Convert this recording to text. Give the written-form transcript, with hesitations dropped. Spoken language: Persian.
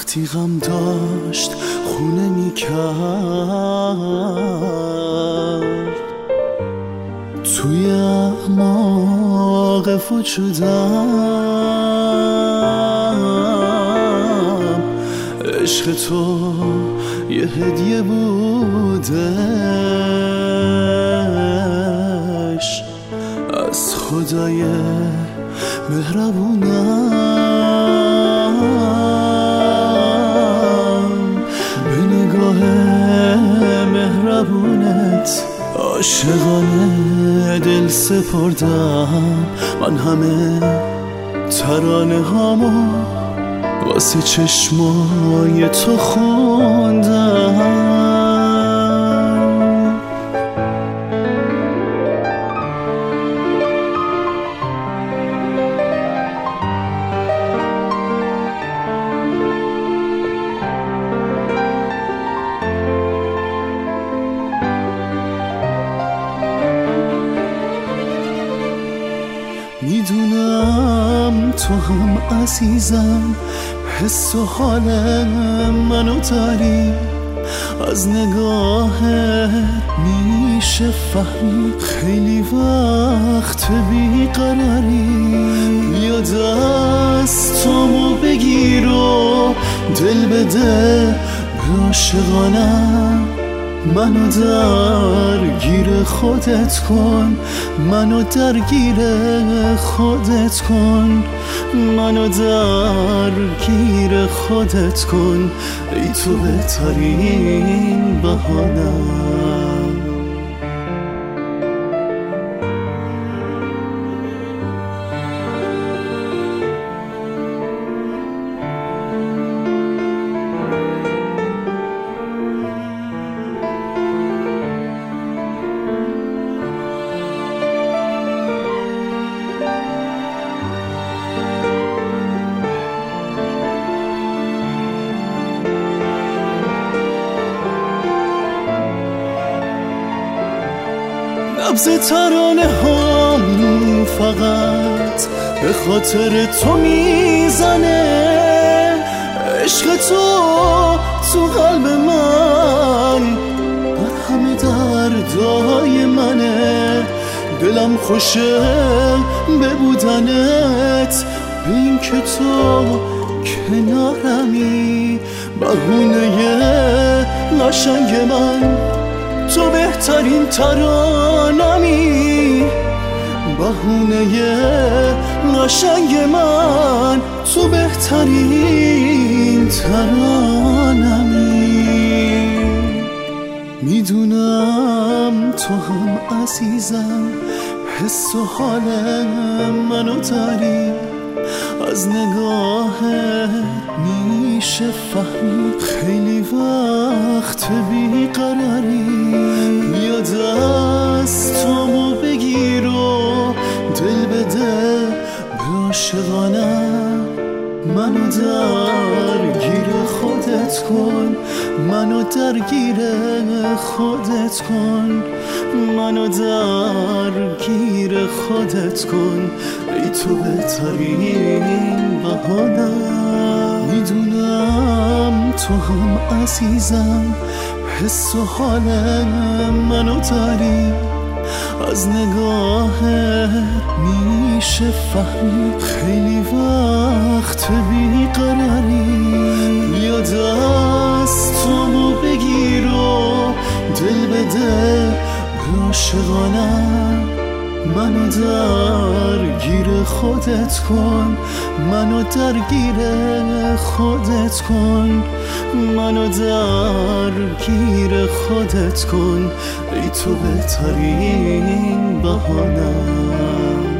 وقتی غم داشت خونه میکرد توی اعماق وجودم، عشق تو یه هدیه بودش از خدای مهربونم. به نگاه مهربونت عاشقانه دل سپردم. من همه ترانه هامو واسه چشمای تو خوندم. میدونم تو هم عزیزم، حس و حال منو داری، از نگاهت میشه فهمید خیلی وقت بیقراری. بیا دستامو بگیر و دل بده به عاشقانم. منو درگیر خودت کن، منو درگیر خودت کن، منو درگیر خودت کن، ای تو بهترین بهانه‌ام. نبض ترانه هم فقط به خاطر تو میزنه. عشق تو قلب من بر همه دردای منه. دلم خوشه به بودنت، به این که تو کنارمی. بهونه قشنگ من تو بهترین ترانمی. بهونه قشنگ من تو بهترین ترانمی. میدونم تو هم عزیزم، حس و حال منو داری، از نگاهت میشه فهمید خیلی وقت بیقراری. بیا دستامو بگیر و دل بده به عاشقانم. منو درگیر خودت کن، منو درگیر خودت کن، منو درگیر خودت کن، ای تو بهترین بهانه‌ام. میدونم تو هم عزیزم، حس و حال منو داری، از نگاهت میشه فهمید خیلی وقت بیقراری. بیا دستامو بگیر و دل بده به عاشقانم. منو درگیر خودت کن، منو درگیر خودت کن، منو درگیر خودت کن، ای تو بهترین بهانه‌ام.